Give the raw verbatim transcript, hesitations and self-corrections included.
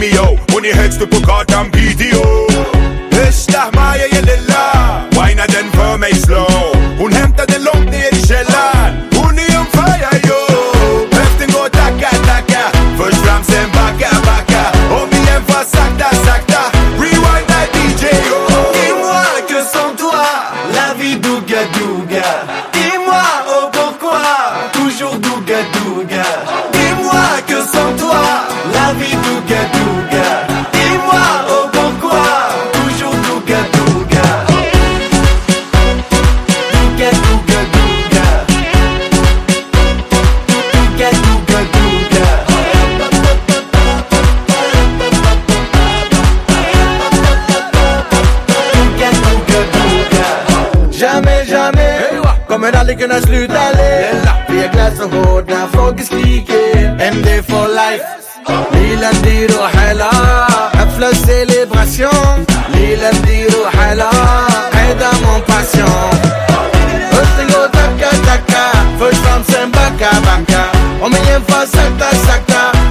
Mio und ihr hältst du Pokat am Video. Ich lach mal ja lilla, weiner den für mich slow und hemmt er den Lump nie die Schellern und nie um Feier yo. Heft den go taka taka, frisch Rams im Baka Baka und wie einfach sagt das, sagt da, rewind that D J yo. Dis-moi que sans toi, la vie douga douga. Dis-moi oh pourquoi, toujours douga douga. Dis-moi que sans toi, la vie douga douga. Dis-moi oh pourquoi, toujours douga douga. Douga douga douga. Douga douga douga. Douga douga douga. Jamais, jamais kommer aldrig kunna sluta le. Vi är glass och hårda, frågor skriker M D for life. Lila dir och hela حفلة célébration. Lila dir och hela هيدا mon passion. Först den går tacka tacka, först fram sen backa backa. Om igen fast sakta sakta.